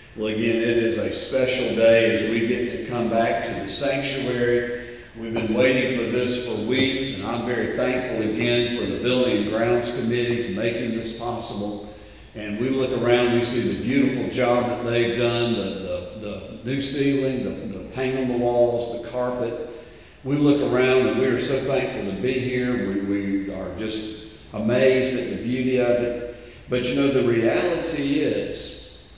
Well, again, it is a special day as we get to come back to the sanctuary. We've been waiting for this for weeks, and I'm very thankful again for the Building and Grounds Committee for making this possible. And we look around, we see the beautiful job that they've done, the new ceiling, the paint on the walls, the carpet. We look around and we are so thankful to be here. We are just amazed at the beauty of it. But you know, the reality is,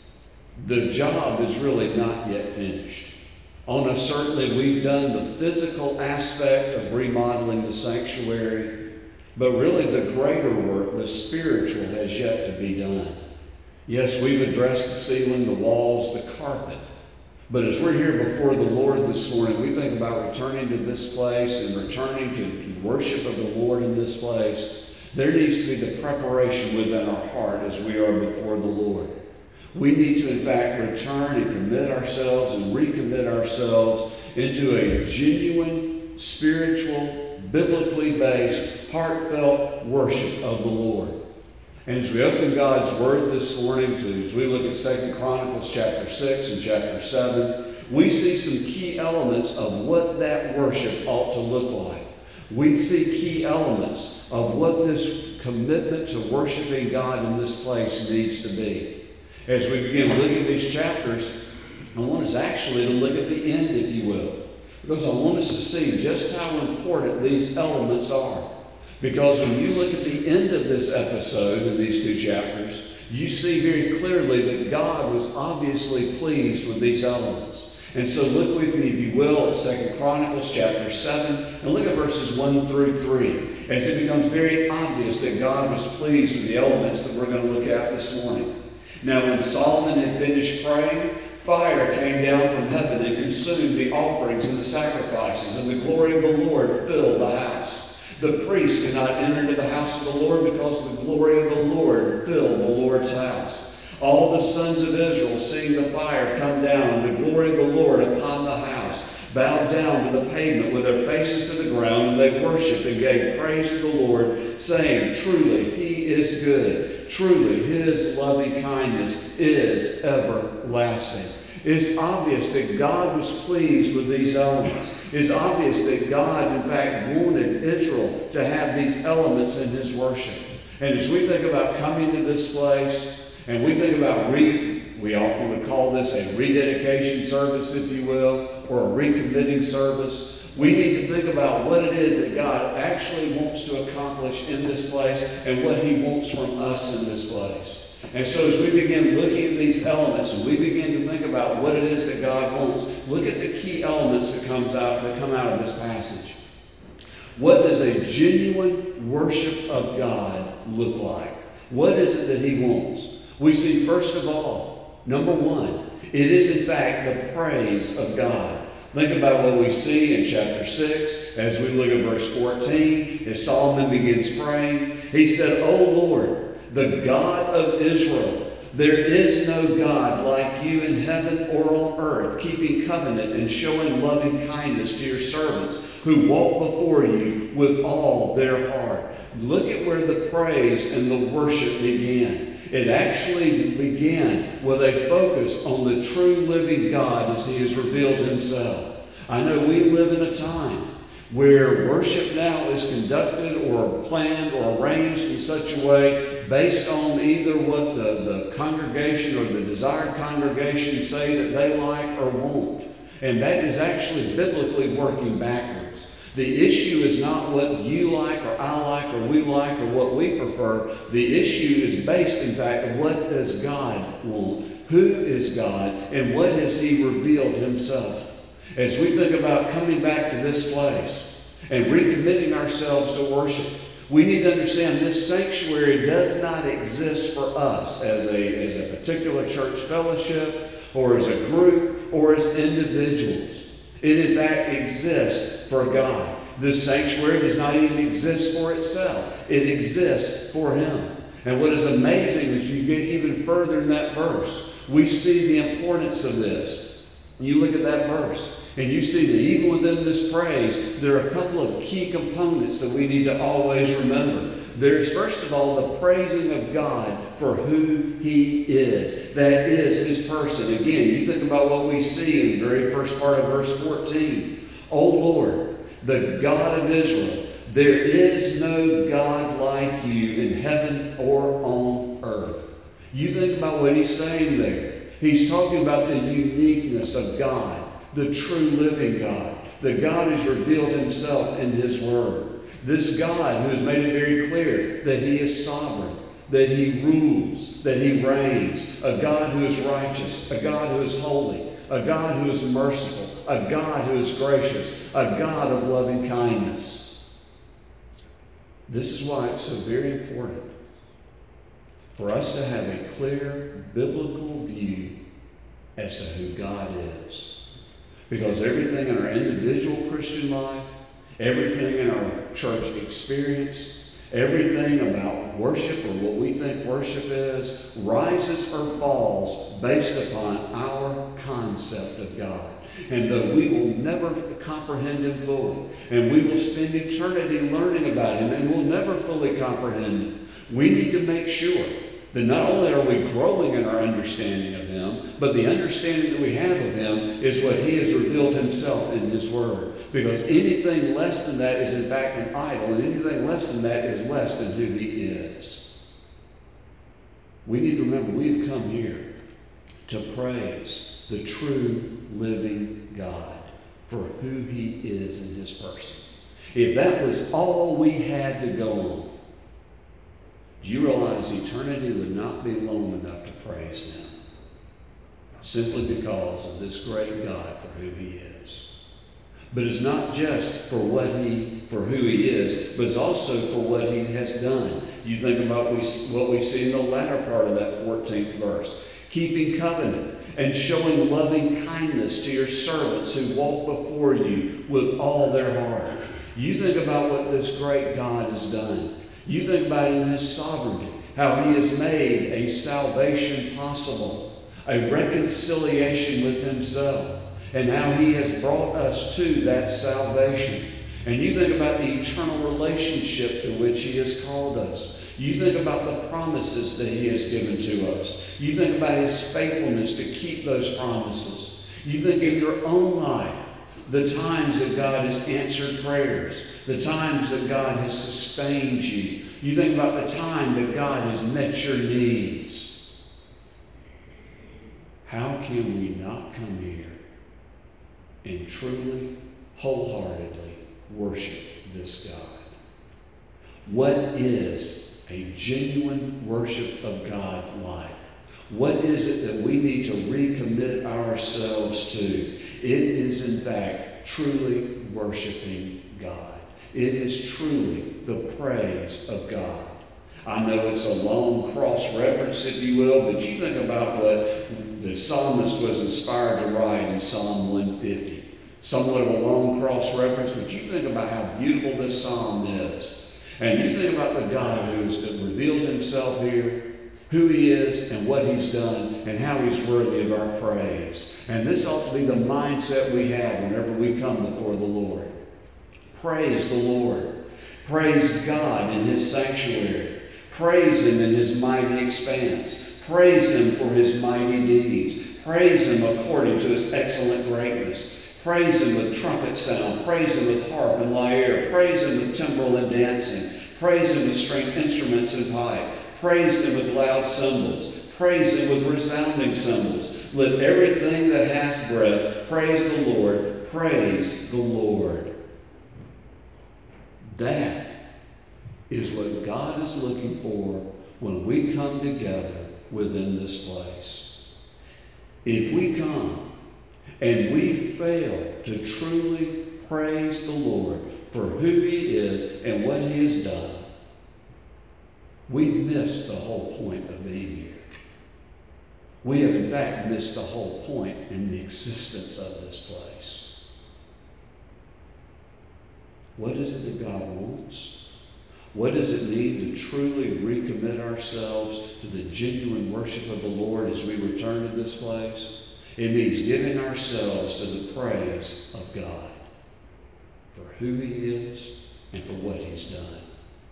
the job is really not yet finished. Certainly we've done the physical aspect of remodeling the sanctuary, but really the greater work, the spiritual, has yet to be done. Yes, we've addressed the ceiling, the walls, the carpet, but as we're here before the Lord this morning, we think about returning to this place and returning to worship of the Lord in this place. There needs to be the preparation within our heart as we are before the Lord. We need to, in fact, return and commit ourselves and recommit ourselves into a genuine, spiritual, biblically based, heartfelt worship of the Lord. And as we open God's Word this morning, as we look at 2 Chronicles chapter 6 and chapter 7, we see some key elements of what that worship ought to look like. We see key elements of what this commitment to worshiping God in this place needs to be. As we begin looking at these chapters, I want us actually to look at the end, if you will, because I want us to see just how important these elements are. Because when you look at the end of this episode in these two chapters, you see very clearly that God was obviously pleased with these elements. And so look with me, if you will, at 2 Chronicles chapter 7, and look at verses 1 through 3, as it becomes very obvious that God was pleased with the elements that we're going to look at this morning. Now when Solomon had finished praying, fire came down from heaven and consumed the offerings and the sacrifices, and the glory of the Lord filled the house. The priest could not enter into the house of the Lord because the glory of the Lord filled the Lord's house. All the sons of Israel, seeing the fire come down and the glory of the Lord upon the house, bowed down to the pavement with their faces to the ground, and they worshipped and gave praise to the Lord, saying, "Truly, He is good. Truly, His loving kindness is everlasting." It's obvious that God was pleased with these elements. It's obvious that God, in fact, wanted Israel to have these elements in His worship. And as we think about coming to this place, and we think about we often would call this a rededication service, if you will, or a recommitting service. We need to think about what it is that God actually wants to accomplish in this place and what He wants from us in this place. And so as we begin looking at these elements and we begin to think about what it is that God wants, look at the key elements that come out of this passage. What does a genuine worship of God look like? What is it that He wants? We see, first of all, number one, it is in fact the praise of God. Think about what we see in chapter 6 as we look at verse 14. As Solomon begins praying, he said, "O Lord, the God of Israel, there is no God like you in heaven or on earth, keeping covenant and showing loving kindness to your servants who walk before you with all their heart." Look at where the praise and the worship began. It actually began with a focus on the true living God as He has revealed Himself. I know we live in a time where worship now is conducted or planned or arranged in such a way based on either what the congregation or the desired congregation say that they like or won't. And that is actually biblically working backwards. The issue is not what you like or I like or we like or what we prefer. The issue is based, in fact, on what does God want? Who is God? And what has He revealed Himself? As we think about coming back to this place and recommitting ourselves to worship, we need to understand this sanctuary does not exist for us as a particular church fellowship or as a group or as individuals. It in fact exists for God. This sanctuary does not even exist for itself. It exists for Him. And what is amazing is you get even further in that verse, we see the importance of this. You look at that verse and you see that even within this praise, there are a couple of key components that we need to always remember. There's, first of all, the praising of God for who He is. That is His person. Again, you think about what we see in the very first part of verse 14. O Lord, the God of Israel, there is no God like you in heaven or on earth. You think about what he's saying there. He's talking about the uniqueness of God, the true living God. The God who's revealed Himself in His Word. This God who has made it very clear that He is sovereign, that He rules, that He reigns. A God who is righteous, a God who is holy, a God who is merciful, a God who is gracious, a God of loving kindness. This is why it's so very important for us to have a clear biblical view as to who God is. Because everything in our individual Christian life, everything in our church experience, everything about worship or what we think worship is, rises or falls based upon our concept of God. And though we will never comprehend Him fully, and we will spend eternity learning about Him, and we'll never fully comprehend Him, we need to make sure that not only are we growing in our understanding of Him, but the understanding that we have of Him is what He has revealed Himself in His Word. Because anything less than that is in fact an idol, and anything less than that is less than who He is. We need to remember we've come here to praise the true living God for who He is in His person. If that was all we had to go on, do you realize eternity would not be long enough to praise Him? Simply because of this great God for who He is. But it's not just for who He is, but it's also for what He has done. You think about what we see in the latter part of that 14th verse. Keeping covenant and showing loving kindness to your servants who walk before you with all their heart. You think about what this great God has done. You think about in His sovereignty, how He has made a salvation possible, a reconciliation with Himself, and how He has brought us to that salvation. And you think about the eternal relationship to which He has called us. You think about the promises that He has given to us. You think about His faithfulness to keep those promises. You think in your own life, the times that God has answered prayers, the times that God has sustained you. You think about the time that God has met your needs. How can we not come here and truly, wholeheartedly worship this God? What is a genuine worship of God like? What is it that we need to recommit ourselves to? It is, in fact, truly worshiping God. It is truly the praise of God. I know it's a long cross-reference, if you will, but you think about what the psalmist was inspired to write in Psalm 150. Somewhat of a long cross-reference, but you think about how beautiful this psalm is. And you think about the God who has revealed Himself here, who He is and what He's done, and how He's worthy of our praise. And this ought to be the mindset we have whenever we come before the Lord. Praise the Lord. Praise God in His sanctuary. Praise Him in His mighty expanse. Praise Him for His mighty deeds. Praise Him according to His excellent greatness. Praise Him with trumpet sound. Praise Him with harp and lyre. Praise Him with timbrel and dancing. Praise Him with stringed instruments and pipe. Praise Him with loud cymbals. Praise Him with resounding cymbals. Let everything that has breath praise the Lord. Praise the Lord. That is what God is looking for when we come together within this place. If we come and we fail to truly praise the Lord for who He is and what He has done, we miss the whole point of being here. We have, in fact, missed the whole point in the existence of this place. What is it that God wants? What does it mean to truly recommit ourselves to the genuine worship of the Lord as we return to this place? It means giving ourselves to the praise of God for who He is and for what He's done.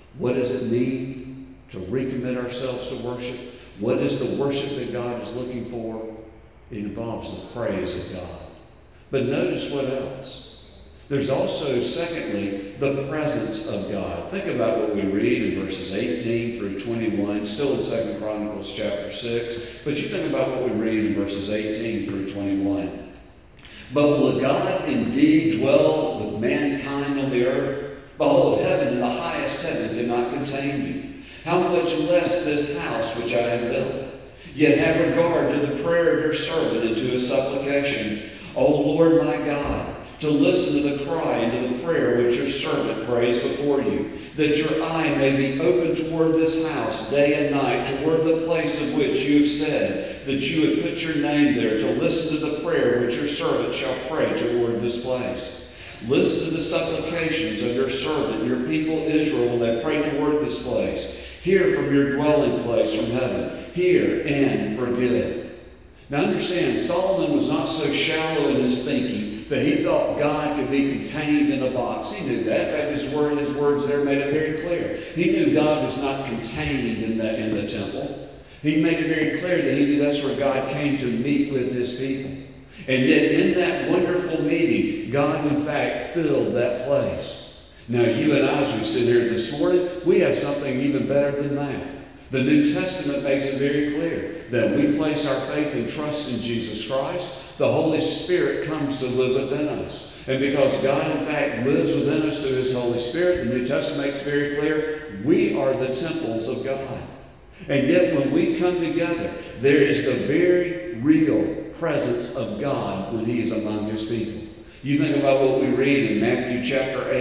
What does it mean to recommit ourselves to worship? What is the worship that God is looking for? It involves the praise of God. But notice what else. There's also, secondly, the presence of God. Think about what we read in verses 18 through 21, still in 2 Chronicles chapter 6. But you think about what we read in verses 18 through 21. But will God indeed dwell with mankind on the earth? Behold, heaven and the highest heaven did not contain you. How much less this house which I have built? Yet have regard to the prayer of your servant and to his supplication, O Lord my God, to listen to the cry and to the prayer which your servant prays before you, that your eye may be open toward this house day and night, toward the place of which you have said that you would put your name there, to listen to the prayer which your servant shall pray toward this place. Listen to the supplications of your servant, your people Israel, when they pray toward this place. Hear from your dwelling place from heaven. Hear and forgive. Now understand, Solomon was not so shallow in his thinking that he thought God could be contained in a box. He knew that. In fact, his words there made it very clear. He knew God was not contained in the temple. He made it very clear that he knew that's where God came to meet with his people. And yet in that wonderful meeting, God in fact filled that place. Now you and I, as we sit here this morning, we have something even better than that. The New Testament makes it very clear that we place our faith and trust in Jesus Christ. The Holy Spirit comes to live within us. And because God, in fact, lives within us through his Holy Spirit, the New Testament makes it very clear, we are the temples of God. And yet when we come together, there is the very real presence of God when he is among his people. You think about what we read in Matthew chapter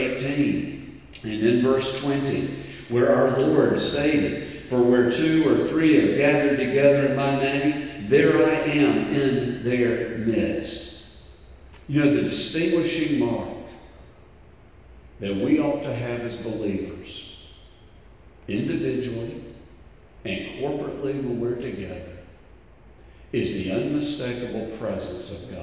18 and in verse 20, where our Lord stated, for where 2 or 3 have gathered together in my name, there I am in their midst. You know, the distinguishing mark that we ought to have as believers, individually and corporately when we're together, is the unmistakable presence of God.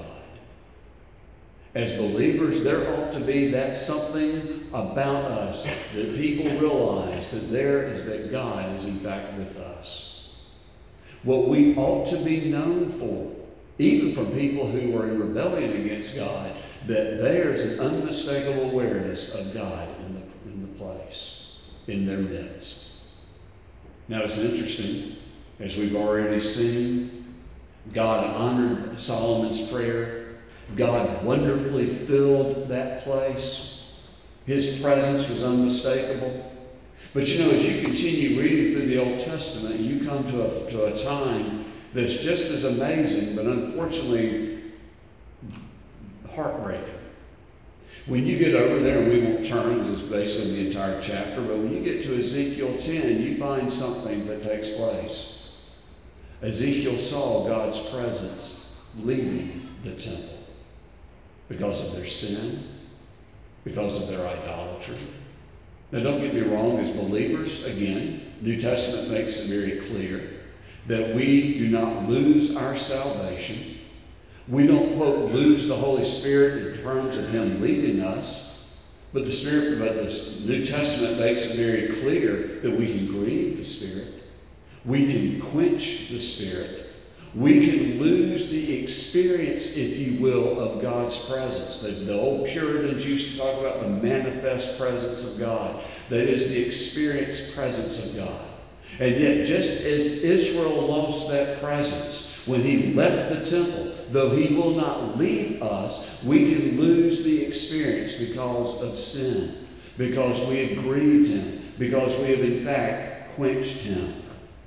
As believers, there ought to be that something about us that people realize that God is in fact with us. What we ought to be known for, even from people who are in rebellion against God, that there's an unmistakable awareness of God in the place, in their midst. Now it's interesting, as we've already seen, God honored Solomon's prayer. God wonderfully filled that place. His presence was unmistakable. But you know, as you continue reading through the Old Testament, you come to a time that's just as amazing, but unfortunately heartbreaking. When you get over there, and we won't turn, this is basically the entire chapter, but when you get to Ezekiel 10, you find something that takes place. Ezekiel saw God's presence leaving the temple. Because of their sin, because of their idolatry. Now don't get me wrong, as believers, again, New Testament makes it very clear that we do not lose our salvation. We don't, quote, lose the Holy Spirit in terms of him leaving us, but the New Testament makes it very clear that we can grieve the Spirit. We can quench the Spirit. We can lose the experience, if you will, of God's presence. The old Puritans used to talk about the manifest presence of God. That is the experienced presence of God. And yet, just as Israel lost that presence when he left the temple, though he will not leave us, we can lose the experience because of sin, because we have grieved him, because we have in fact quenched him.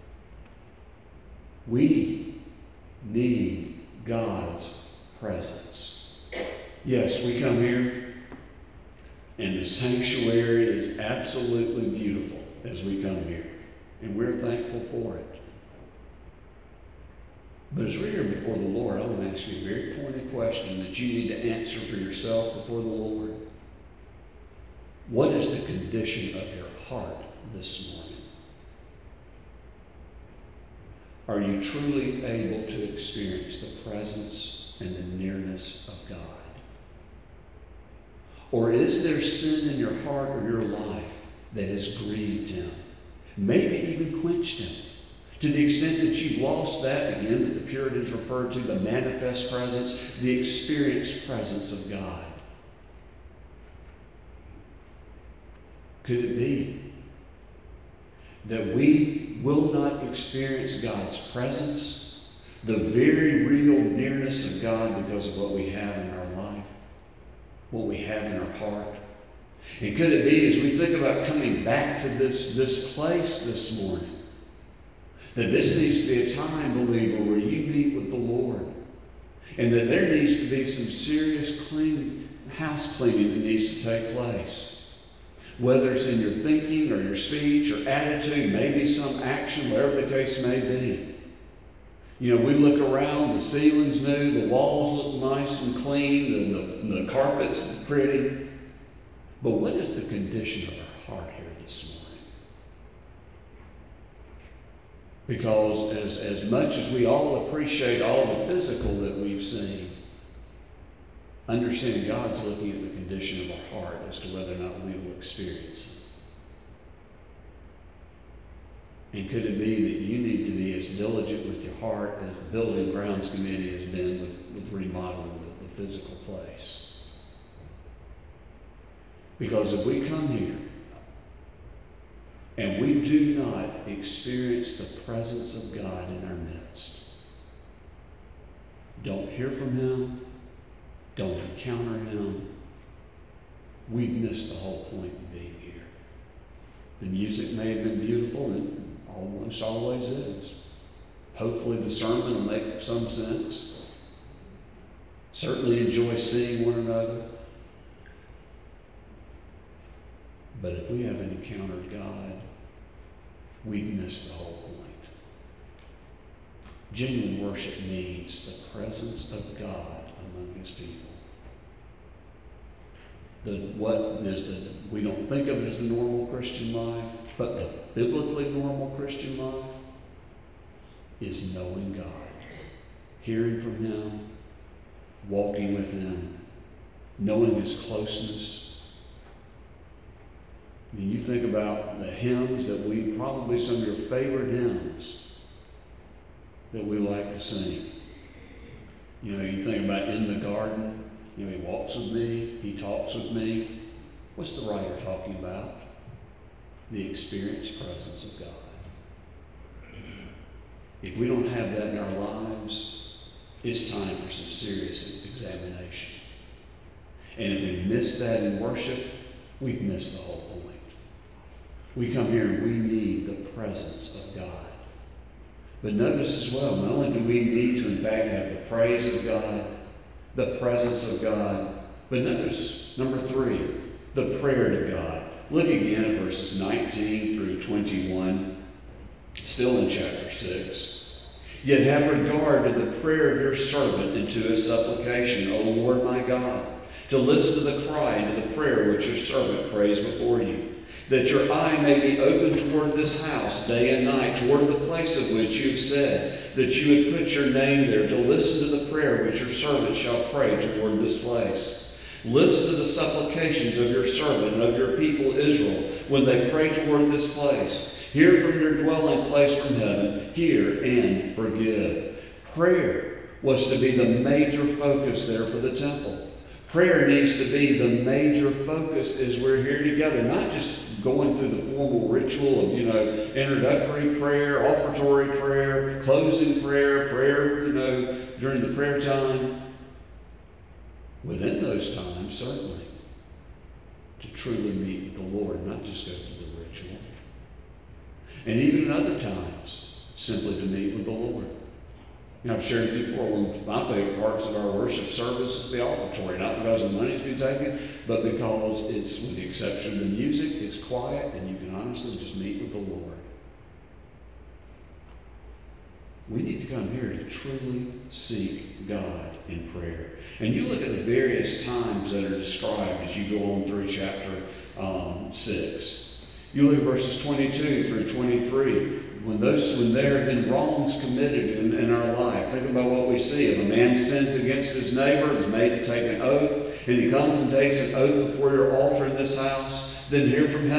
We need God's presence. Yes, we come here, and the sanctuary is absolutely beautiful as we come here, and we're thankful for it. But as we're here before the Lord, I want to ask you a very pointed question that you need to answer for yourself before the Lord. What is the condition of your heart this morning? Are you truly able to experience the presence and the nearness of God? Or is there sin in your heart or your life that has grieved him, maybe even quenched him. To the extent that you've lost that, again, that the Puritans referred to, the manifest presence, the experienced presence of God. Could it be that we will not experience God's presence, the very real nearness of God, because of what we have in our life, what we have in our heart? And could it be, as we think about coming back to this place this morning, that this needs to be a time, believer, where you meet with the Lord, and that there needs to be some serious house cleaning that needs to take place. Whether it's in your thinking or your speech or attitude, maybe some action, whatever the case may be. You know, we look around, the ceiling's new, the walls look nice and clean, the carpet's pretty. But what is the condition of our heart here this morning? Because as much as we all appreciate all the physical that we've seen, understand God's looking at the condition of our heart as to whether or not we will experience it. And could it be that you need to be as diligent with your heart as the Building Grounds Committee has been with remodeling the physical place? Because if we come here and we do not experience the presence of God in our midst, don't hear from Him, don't encounter Him, we've missed the whole point of being here. The music may have been beautiful, and almost always is. Hopefully the sermon will make some sense. Certainly enjoy seeing one another. But if we haven't encountered God, we've missed the whole point. Genuine worship means the presence of God among His people. We don't think of it as the normal Christian life, but the biblically normal Christian life is knowing God, hearing from Him, walking with Him, knowing His closeness. I mean, you think about the hymns that probably some of your favorite hymns that we like to sing. You know, you think about In the Garden, you know, He walks with me, He talks with me. What's the writer talking about? The experienced presence of God. If we don't have that in our lives, it's time for some serious examination. And if we miss that in worship, we've missed the whole point. We come here and we need the presence of God. But notice as well, not only do we need to in fact have the praise of God, the presence of God, but notice number 3, the prayer to God. Look again at verses 19 through 21, still in chapter 6. Yet have regard to the prayer of your servant and to his supplication, O Lord my God, to listen to the cry and to the prayer which your servant prays before you, that your eye may be open toward this house day and night, toward the place of which you have said that you would put your name there, to listen to the prayer which your servant shall pray toward this place. Listen to the supplications of your servant and of your people Israel when they pray toward this place. Hear from your dwelling place from heaven. Hear and forgive. Prayer was to be the major focus there for the temple. Prayer needs to be the major focus as we're here together, not just going through the formal ritual of, introductory prayer, offertory prayer, closing prayer, during the prayer time. Within those times, certainly, to truly meet with the Lord, not just go through the ritual. And even in other times, simply to meet with the Lord. I've shared with you before, one of my favorite parts of our worship service is the offertory, not because the money's been taken, but because it's, with the exception of the music, it's quiet, and you can honestly just meet with the Lord. We need to come here to truly seek God in prayer. And you look at the various times that are described as you go on through chapter 6. You look at verses 22 through 23. When there have been wrongs committed in our life, think about what we see. If a man sins against his neighbor, is made to take an oath, and he comes and takes an oath before your altar in this house, then hear from heaven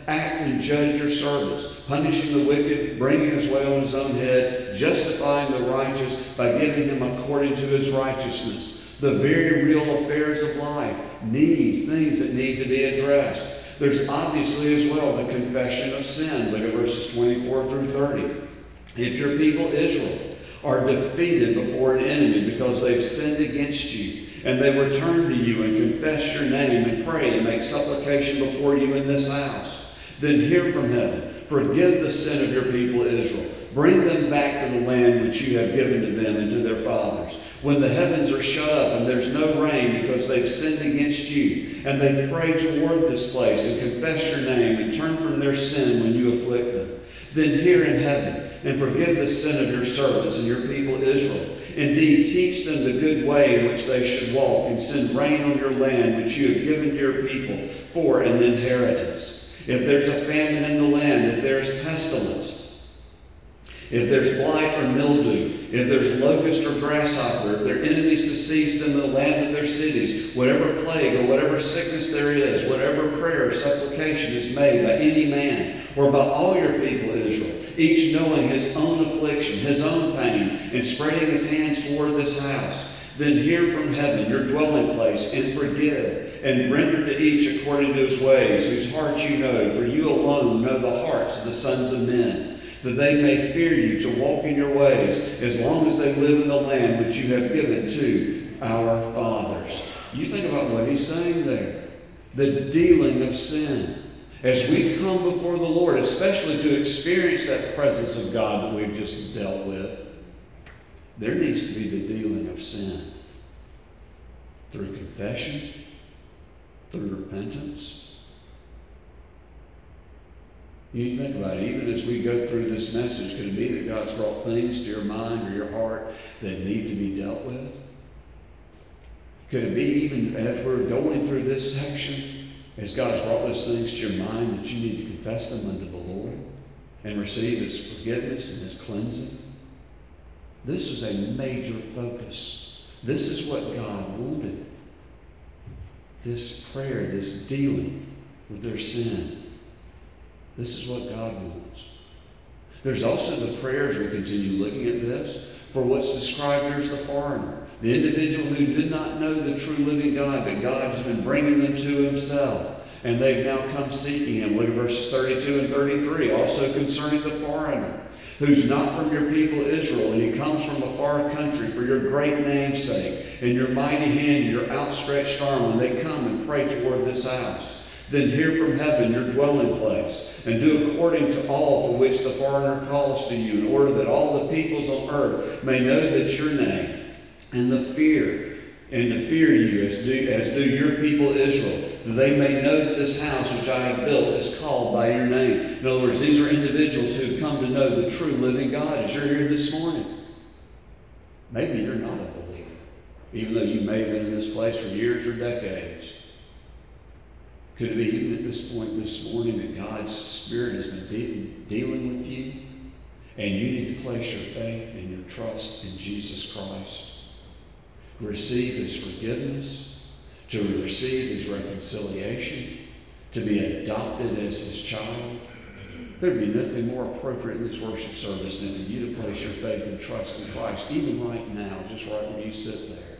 act and judge your servants, punishing the wicked, bringing his way on his own head, justifying the righteous by giving him according to his righteousness. The very real affairs of life, needs, things that need to be addressed. There's obviously as well the confession of sin. Look at verses 24 through 30. If your people Israel are defeated before an enemy because they've sinned against you, and they return to you and confess your name and pray and make supplication before you in this house, then hear from heaven, forgive the sin of your people Israel, bring them back to the land which you have given to them and to their fathers. When the heavens are shut up and there's no rain because they've sinned against you, and they pray toward this place and confess your name and turn from their sin when you afflict them, then hear in heaven and forgive the sin of your servants and your people Israel. Indeed, teach them the good way in which they should walk, and send rain on your land which you have given to your people for an inheritance. If there's a famine in the land, if there's pestilence, if there's blight or mildew, if there's locust or grasshopper, if their enemies besiege them in the land of their cities, whatever plague or whatever sickness there is, whatever prayer or supplication is made by any man or by all your people Israel, each knowing his own affliction, his own pain, and spreading his hands toward this house, then hear from heaven your dwelling place, and forgive, and render to each according to his ways, whose hearts you know, for you alone know the hearts of the sons of men, that they may fear you to walk in your ways, as long as they live in the land which you have given to our fathers. You think about what he's saying there. The dealing of sin. As we come before the Lord, especially to experience that presence of God that we've just dealt with, there needs to be the dealing of sin through confession, through repentance. You think about it, even as we go through this message, could it be that God's brought things to your mind or your heart that need to be dealt with? Could it be even as we're going through this section, as God's brought those things to your mind, that you need to confess them unto the Lord and receive his forgiveness and his cleansing? This is a major focus. This is what God wanted. This prayer, this dealing with their sin. This is what God wants. There's also the prayer, as we continue looking at this, for what's described here as the foreigner. The individual who did not know the true living God, but God has been bringing them to himself. And they've now come seeking him. Look at verses 32 and 33. Also concerning the foreigner, who's not from your people Israel, and he comes from a far country for your great name's sake, and your mighty hand, and your outstretched arm, when they come and pray toward this house. Then hear from heaven your dwelling place, and do according to all for which the foreigner calls to you, in order that all the peoples on earth may know that your name, and to fear you as do your people Israel, that they may know that this house which I have built is called by your name. In other words, these are individuals who have come to know the true living God as you're here this morning. Maybe you're not a believer, even though you may have been in this place for years or decades. Could it be even at this point this morning that God's Spirit has been dealing with you, and you need to place your faith and your trust in Jesus Christ? Receive his forgiveness, to receive his reconciliation, to be adopted as his child. There'd be nothing more appropriate in this worship service than for you to place your faith and trust in Christ, even right now, just right where you sit there.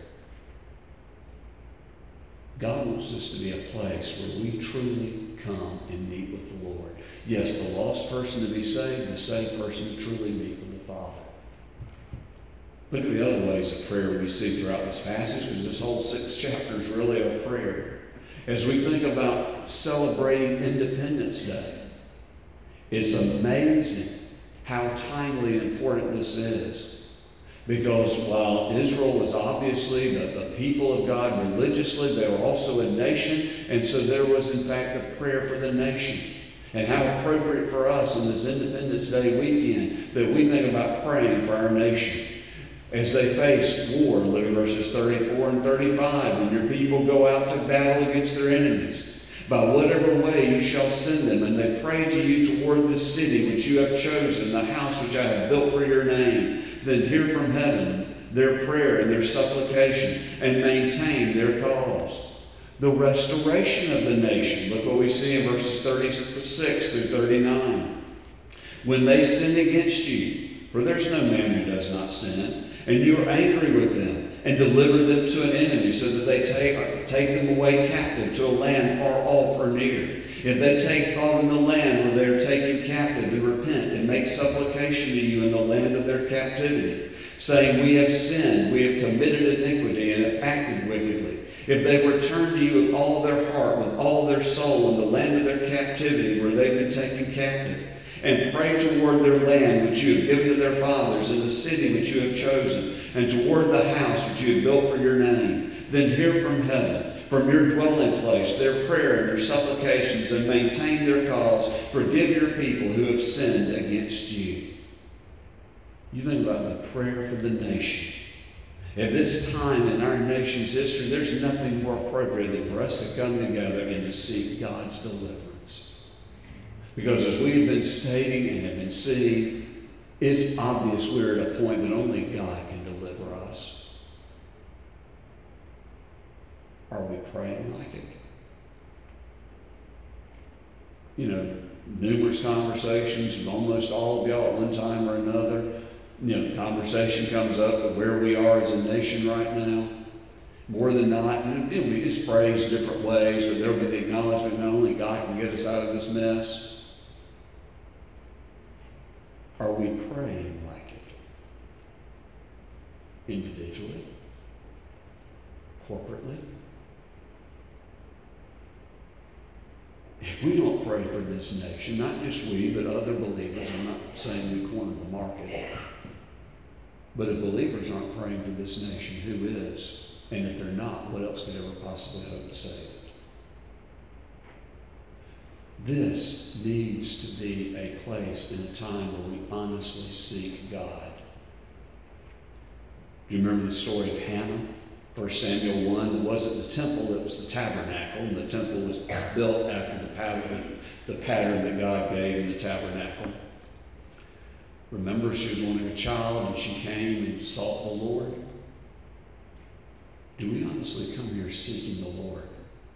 God wants this to be a place where we truly come and meet with the Lord. Yes, the lost person to be saved, the saved person to truly meet with the Father. Look at the other ways of prayer we see throughout this passage, because this whole 6th chapter is really a prayer. As we think about celebrating Independence Day, it's amazing how timely and important this is. Because while Israel was obviously the people of God religiously, they were also a nation, and so there was in fact a prayer for the nation. And how appropriate for us on this Independence Day weekend that we think about praying for our nation. As they face war, look at verses 34 and 35, when your people go out to battle against their enemies, by whatever way you shall send them, and they pray to you toward this city which you have chosen, the house which I have built for your name, then hear from heaven their prayer and their supplication, and maintain their cause. the restoration of the nation. Look what we see in verses 36 through 39. When they sin against you, for there's no man who does not sin, and you are angry with them, and deliver them to an enemy, so that they take them away captive to a land far off or near. If they take part in the land where they are taken captive, and repent and make supplication to you in the land of their captivity, saying, we have sinned, we have committed iniquity, and have acted wickedly. If they return to you with all their heart, with all their soul, in the land of their captivity where they've been taken captive, and pray toward their land which you have given to their fathers, and the city which you have chosen, and toward the house which you have built for your name, then hear from heaven, from your dwelling place, their prayer and their supplications, and maintain their cause. Forgive your people who have sinned against you. You think about the prayer for the nation. At this time in our nation's history, there's nothing more appropriate than for us to come together and to seek God's deliverance. Because as we have been stating and have been seeing, it's obvious we're at a point that only God can deliver us. Are we praying like it? You know, numerous conversations with almost all of y'all at one time or another. You know, conversation comes up of where we are as a nation right now. More than not, it's phrased different ways, but there'll be the acknowledgement that only God can get us out of this mess. Are we praying like it? Individually? Corporately? If we don't pray for this nation, not just we, but other believers, I'm not saying we corner the market, but if believers aren't praying for this nation, who is? And if they're not, what else could ever possibly hope to save it? This needs to be a place in a time where we honestly seek God. Do you remember the story of Hannah? 1 Samuel 1, it wasn't the temple, it was the tabernacle, and the temple was built after the pattern that God gave in the tabernacle. Remember, she was wanting a child, and she came and sought the Lord. Do we honestly come here seeking the Lord?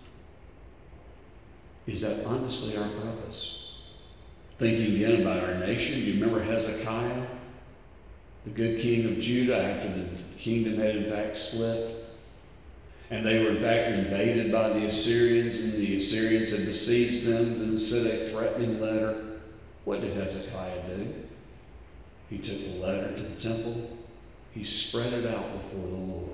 Is that honestly our purpose? Thinking again about our nation, do you remember Hezekiah, the good king of Judah, after the kingdom had in fact split? And they were in fact invaded by the Assyrians, and the Assyrians had besieged them and sent a threatening letter. What did Hezekiah do? He took the letter to the temple. He spread it out before the Lord.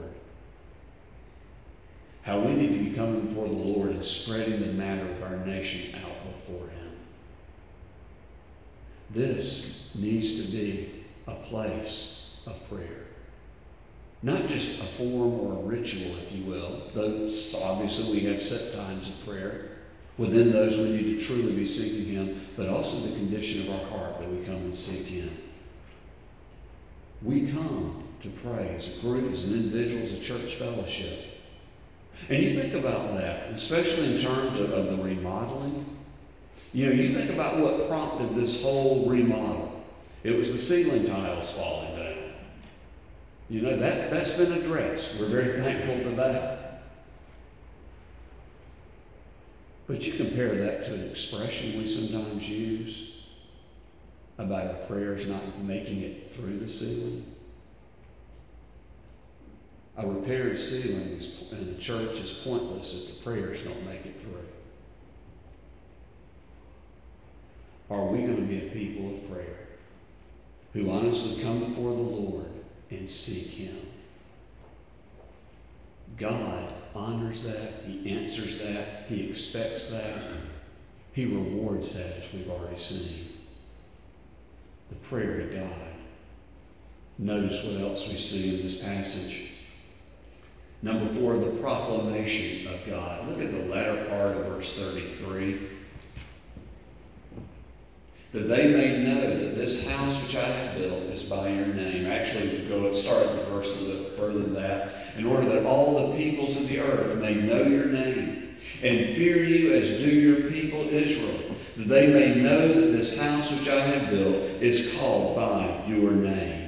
How we need to be coming before the Lord and spreading the matter of our nation out before Him. This needs to be a place of prayer. Not just a form or a ritual, if you will. Those, obviously, we have set times of prayer. Within those, we need to truly be seeking Him, but also the condition of our heart that we come and seek Him. We come to pray as a group, as an individual, as a church fellowship. And you think about that, especially in terms of the remodeling. You know, you think about what prompted this whole remodel. It was the ceiling tiles falling down. You know, that's been addressed. We're very thankful for that. But you compare that to an expression we sometimes use about our prayers not making it through the ceiling. A repaired ceiling in the church is pointless if the prayers don't make it through. Are we going to be a people of prayer who honestly come before the Lord and seek Him? God honors that. He answers that. He expects that. He rewards that, as we've already seen. The prayer to God. Notice what else we see in this passage. Number 4, the proclamation of God. Look at the latter part of verse 33. That they may know that this house which I have built is by your name. Actually, we go and start the verse a little further than that. In order that all the peoples of the earth may know your name and fear you as do your people Israel. That they may know that this house which I have built is called by your name.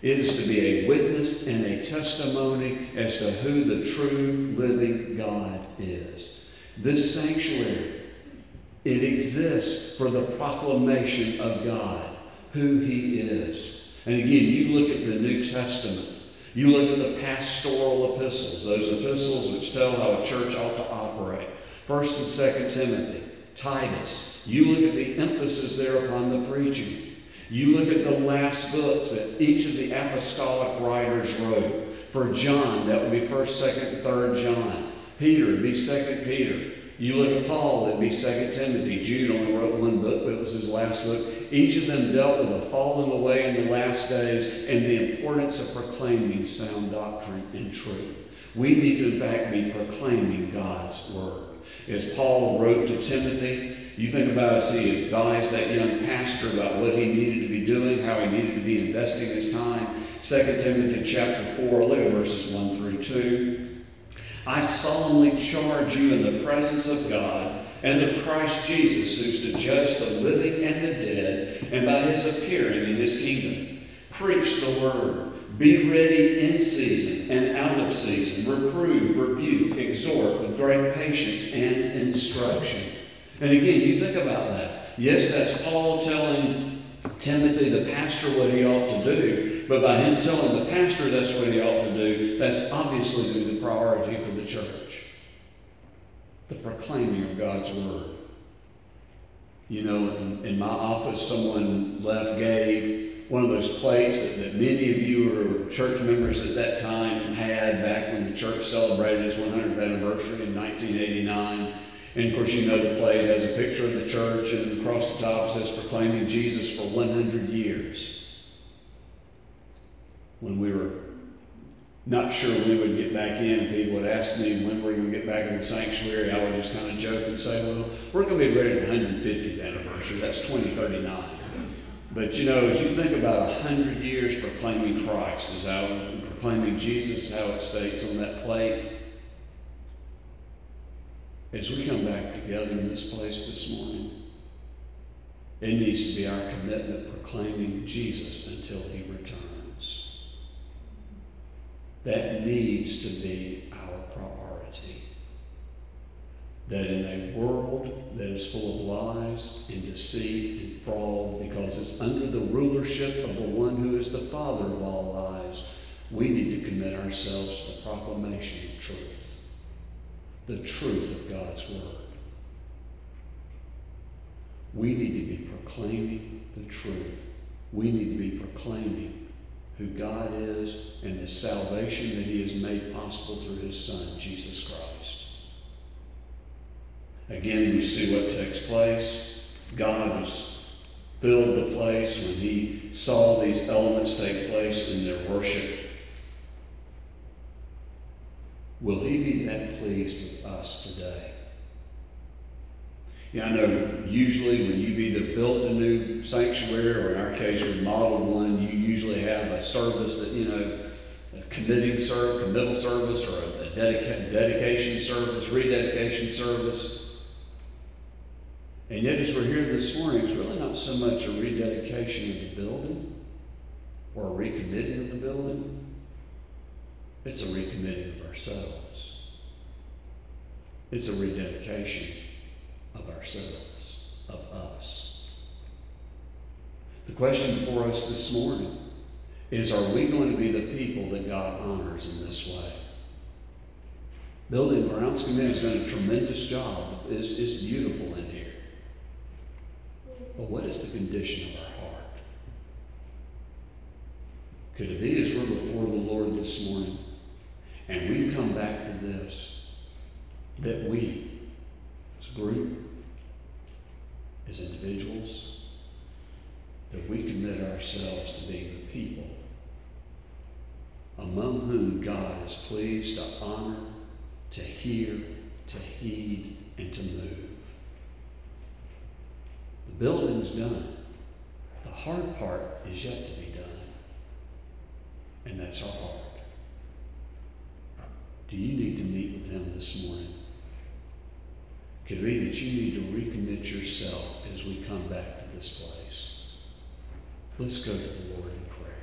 It is to be a witness and a testimony as to who the true living God is. This sanctuary, it exists for the proclamation of God, who He is. And again, you look at the New Testament. You look at the pastoral epistles, those epistles which tell how a church ought to operate. 1st and 2nd Timothy, Titus. You look at the emphasis there upon the preaching. You look at the last books that each of the apostolic writers wrote. For John, that would be 1st, 2nd, and 3rd John. Peter, it would be 2nd Peter. You look at Paul, it would be 2nd Timothy. Jude only wrote one book, but it was his last book. Each of them dealt with a falling away in the last days and the importance of proclaiming sound doctrine and truth. We need to, in fact, be proclaiming God's word. As Paul wrote to Timothy, you think about as he advised that young pastor about what he needed to be doing, how he needed to be investing his time. 2 Timothy chapter 4, look at verses 1 through 2. I solemnly charge you in the presence of God and of Christ Jesus, who's to judge the living and the dead, and by his appearing in his kingdom. Preach the word. Be ready in season and out of season. Reprove, rebuke, exhort with great patience and instruction. And again, you think about that. Yes, that's Paul telling Timothy, the pastor, what he ought to do. But by him telling the pastor that's what he ought to do, that's obviously the priority for the church. The proclaiming of God's word. You know, in my office, someone gave one of those plates that many of you who are church members at that time had back when the church celebrated its 100th anniversary in 1989. And of course, you know the plate has a picture of the church, and across the top says proclaiming Jesus for 100 years. When we were not sure we would get back in, people would ask me when we're going to get back in the sanctuary. I would just kind of joke and say, well, we're going to be ready for the 150th anniversary. That's 2039. But you know, as you think about 100 years proclaiming Christ, proclaiming Jesus, how it states on that plate, as we come back together in this place this morning, it needs to be our commitment proclaiming Jesus until he returns. That needs to be our priority. That in a world that is full of lies and deceit and fraud, because it's under the rulership of the one who is the father of all lies, we need to commit ourselves to the proclamation of truth. The truth of God's word. We need to be proclaiming the truth. We need to be proclaiming who God is and the salvation that he has made possible through his Son, Jesus Christ. Again, we see what takes place. God was filled the place when he saw these elements take place in their worship. Will he be that pleased with us today? Yeah, I know usually when you've either built a new sanctuary or in our case remodeled one, you usually have a service that, a committal service or a dedication service, rededication service. And yet as we're here this morning, it's really not so much a rededication of the building or a recommitting of the building. It's a recommitting of ourselves. It's a rededication of ourselves, of us. The question for us this morning is, are we going to be the people that God honors in this way? Building Grounds Committee has done a tremendous job. It's beautiful in here. But what is the condition of our heart? Could it be as we're before the Lord this morning, and we've come back to this, that we, as a group, as individuals, that we commit ourselves to being the people among whom God is pleased to honor, to hear, to heed, and to move. The building's done. The hard part is yet to be done. And that's our heart. Do you need to meet with him this morning? Could it be that you need to recommit yourself as we come back to this place? Let's go to the Lord in prayer.